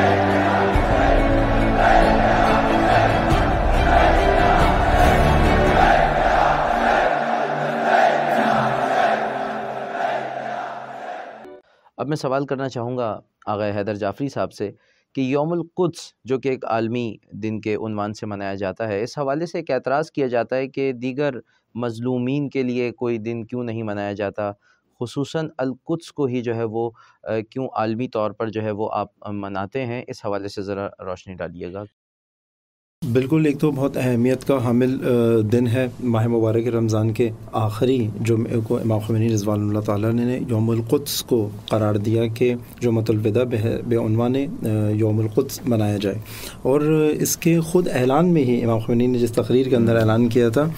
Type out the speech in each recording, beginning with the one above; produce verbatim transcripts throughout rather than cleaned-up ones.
اب میں سوال کرنا چاہوں گا آغا حیدر جعفری صاحب سے کہ یوم القدس جو کہ ایک عالمی دن کے عنوان سے منایا جاتا ہے، اس حوالے سے ایک اعتراض کیا جاتا ہے کہ دیگر مظلومین کے لیے کوئی دن کیوں نہیں منایا جاتا، خصوصاً القدس کو ہی جو ہے وہ کیوں عالمی طور پر جو ہے وہ آپ مناتے ہیں، اس حوالے سے ذرا روشنی ڈالیے گا۔ بالکل، ایک تو بہت اہمیت کا حامل دن ہے ماہ مبارک رمضان کے آخری جمعے کو امام خمینی رضوان اللہ تعالیٰ نے یوم القدس کو قرار دیا کہ جمعۃ الوداع بعنوان یوم القدس منایا جائے، اور اس کے خود اعلان میں ہی امام خمینی نے جس تقریر کے اندر اعلان کیا تھا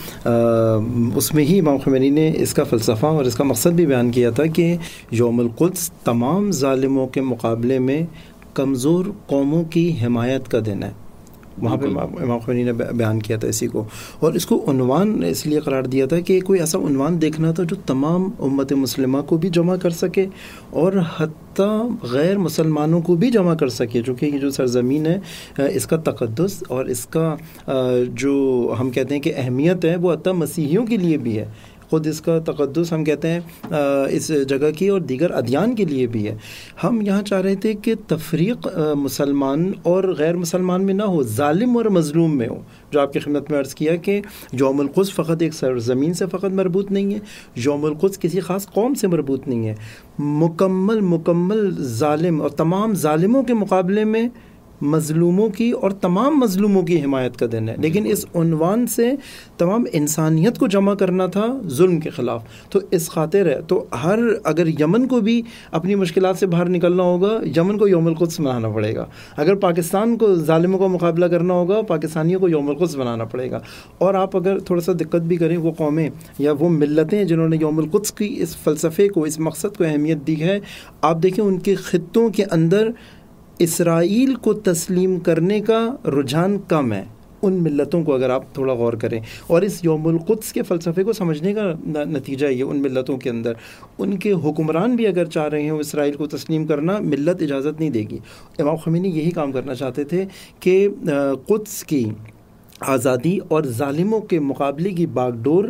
اس میں ہی امام خمینی نے اس کا فلسفہ اور اس کا مقصد بھی بیان کیا تھا کہ یوم القدس تمام ظالموں کے مقابلے میں کمزور قوموں کی حمایت کا دن ہے۔ وہاں پہ امام خمینی نے بیان کیا تھا اسی کو، اور اس کو عنوان اس لیے قرار دیا تھا کہ کوئی ایسا عنوان دیکھنا تھا جو تمام امت مسلمہ کو بھی جمع کر سکے اور حتیٰ غیر مسلمانوں کو بھی جمع کر سکے، چونکہ یہ جو سرزمین ہے اس کا تقدس اور اس کا جو ہم کہتے ہیں کہ اہمیت ہے وہ حتیٰ مسیحیوں کے لیے بھی ہے، خود اس کا تقدس ہم کہتے ہیں اس جگہ کی اور دیگر ادیان کے لیے بھی ہے۔ ہم یہاں چاہ رہے تھے کہ تفریق مسلمان اور غیر مسلمان میں نہ ہو، ظالم اور مظلوم میں ہو، جو آپ کی خدمت میں عرض کیا کہ یوم القدس فقط ایک سرزمین سے فقط مربوط نہیں ہے، یوم القدس کسی خاص قوم سے مربوط نہیں ہے، مکمل مکمل ظالم اور تمام ظالموں کے مقابلے میں مظلوموں کی اور تمام مظلوموں کی حمایت کا دن ہے، لیکن اس عنوان سے تمام انسانیت کو جمع کرنا تھا ظلم کے خلاف، تو اس خاطر ہے تو ہر اگر یمن کو بھی اپنی مشکلات سے باہر نکلنا ہوگا، یمن کو یوم القدس منانا پڑے گا، اگر پاکستان کو ظالموں کا مقابلہ کرنا ہوگا، پاکستانیوں کو یوم القدس منانا پڑے گا۔ اور آپ اگر تھوڑا سا دقت بھی کریں، وہ قومیں یا وہ ملتیں جنہوں نے یوم القدس کی اس فلسفے کو، اس مقصد کو اہمیت دی ہے، آپ دیکھیں ان کے خطوں کے اندر اسرائیل کو تسلیم کرنے کا رجحان کم ہے، ان ملتوں کو اگر آپ تھوڑا غور کریں، اور اس یوم القدس کے فلسفے کو سمجھنے کا نتیجہ یہ ان ملتوں کے اندر ان کے حکمران بھی اگر چاہ رہے ہیں اسرائیل کو تسلیم کرنا، ملت اجازت نہیں دے گی۔ امام خمینی یہی کام کرنا چاہتے تھے کہ قدس کی آزادی اور ظالموں کے مقابلے کی باغ ڈور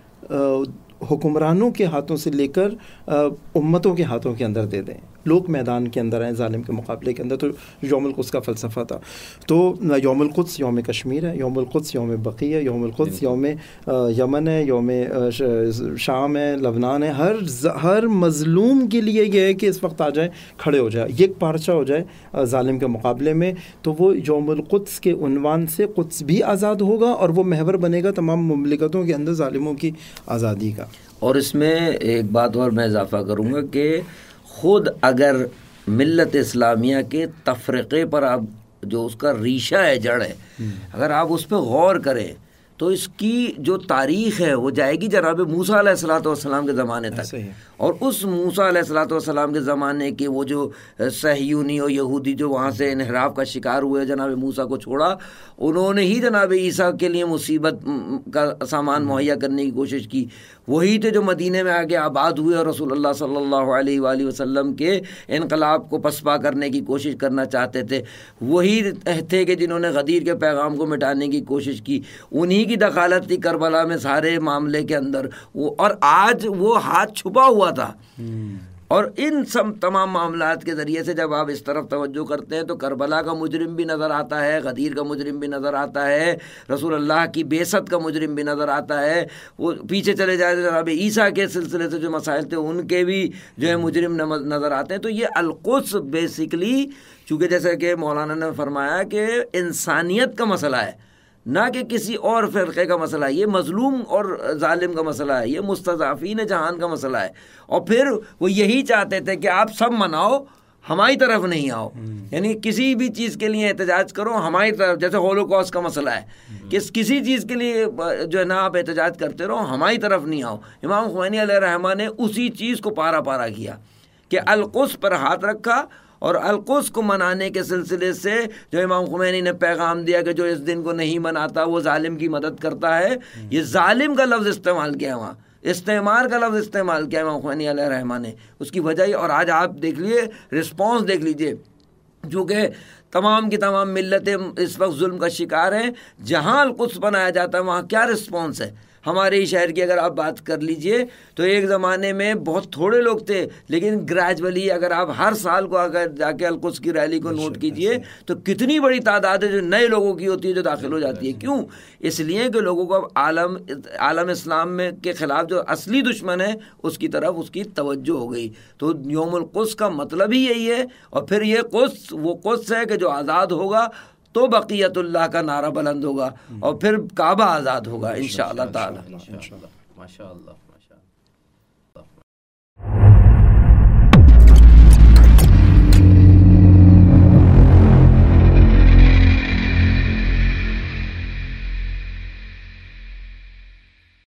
حکمرانوں کے ہاتھوں سے لے کر امتوں کے ہاتھوں کے اندر دے دیں، لوگ میدان کے اندر ہیں ظالم کے مقابلے کے اندر۔ تو یوم القدس کا فلسفہ تھا، تو یوم القدس یوم کشمیر ہے، یوم القدس یوم بقیہ ہے، یوم القدس یوم یمن ہے، یوم شام ہے، لبنان ہے، ہر ہر مظلوم کے لیے یہ ہے کہ اس وقت آ جائے، کھڑے ہو جائے، یک پارچہ ہو جائے ظالم کے مقابلے میں۔ تو وہ یوم القدس کے عنوان سے قدس بھی آزاد ہوگا اور وہ محور بنے گا تمام مملکتوں کے اندر ظالموں کی آزادی کا۔ اور اس میں ایک بات اور میں اضافہ کروں گا کہ خود اگر ملت اسلامیہ کے تفرقے پر آپ جو اس کا ریشہ ہے، جڑ ہے، اگر آپ اس پہ غور کریں تو اس کی جو تاریخ ہے وہ جائے گی جناب موسیٰ علیہ الصلوۃ والسلام کے زمانے تک، اور اس موسیٰ علیہ الصلوۃ والسلام کے زمانے کے وہ جو صہیونی اور یہودی جو وہاں سے انحراف کا شکار ہوئے، جناب موسیٰ کو چھوڑا، انہوں نے ہی جناب عیسیٰ کے لیے مصیبت کا سامان مہیا کرنے کی کوشش کی، وہی تھے جو مدینے میں آگے آباد ہوئے اور رسول اللہ صلی اللہ علیہ وآلہ وسلم کے انقلاب کو پسپا کرنے کی کوشش کرنا چاہتے تھے، وہی تھے کہ جنہوں نے غدیر کے پیغام کو مٹانے کی کوشش کی، انہی کی دخالت تھی کربلا میں سارے معاملے کے اندر، اور آج وہ ہاتھ چھپا ہوا تھا۔ اور ان سب تمام معاملات کے ذریعے سے جب آپ اس طرف توجہ کرتے ہیں تو کربلا کا مجرم بھی نظر آتا ہے، غدیر کا مجرم بھی نظر آتا ہے، رسول اللہ کی بعثت کا مجرم بھی نظر آتا ہے، وہ پیچھے چلے جائے تو جناب عیسیٰ کے سلسلے سے جو مسائل تھے ان کے بھی جو ہے مجرم نظر آتے ہیں۔ تو یہ القدس بیسیکلی، چونکہ جیسے کہ مولانا نے فرمایا کہ انسانیت کا مسئلہ ہے، نہ کہ کسی اور فرقے کا مسئلہ ہے، یہ مظلوم اور ظالم کا مسئلہ ہے، یہ مستضعفین جہان کا مسئلہ ہے، اور پھر وہ یہی چاہتے تھے کہ آپ سب مناؤ، ہماری طرف نہیں آؤ، یعنی کسی بھی چیز کے لیے احتجاج کرو ہماری طرف، جیسے ہولوکاسٹ کا مسئلہ ہے کہ کسی چیز کے لیے جو ہے نا آپ احتجاج کرتے رہو، ہماری طرف نہیں آؤ۔ امام خمینی علیہ الرحمہ نے اسی چیز کو پارا پارا کیا کہ القدس پر ہاتھ رکھا، اور القدس کو منانے کے سلسلے سے جو امام خمینی نے پیغام دیا کہ جو اس دن کو نہیں مناتا وہ ظالم کی مدد کرتا ہے، یہ ظالم کا لفظ استعمال کیا وہاں، استعمار کا لفظ استعمال کیا امام خمینی علیہ الرحمہ نے، اس کی وجہ ہی۔ اور آج آپ دیکھ لیے رسپانس، دیکھ لیجئے چونکہ تمام کی تمام ملتیں اس وقت ظلم کا شکار ہیں. جہاں القدس بنایا جاتا ہے وہاں کیا رسپانس ہے؟ ہمارے ہی شہر کی اگر آپ بات کر لیجئے تو ایک زمانے میں بہت تھوڑے لوگ تھے، لیکن گریجولی اگر آپ ہر سال کو اگر جا کے القدس کی ریلی کو نوٹ کیجئے تو کتنی بڑی تعداد ہے جو نئے لوگوں کی ہوتی ہے جو داخل ہو جاتی ہے. کیوں؟ اس لیے کہ لوگوں کو اب عالم عالم اسلام میں کے خلاف جو اصلی دشمن ہے اس کی طرف اس کی توجہ ہو گئی. تو یوم القدس کا مطلب ہی یہی ہے. اور پھر یہ قدس وہ قدس ہے کہ جو آزاد ہوگا تو بقیت اللہ کا نعرہ بلند ہوگا اور پھر کعبہ آزاد ہوگا انشاءاللہ تعالی. ماشاء اللہ.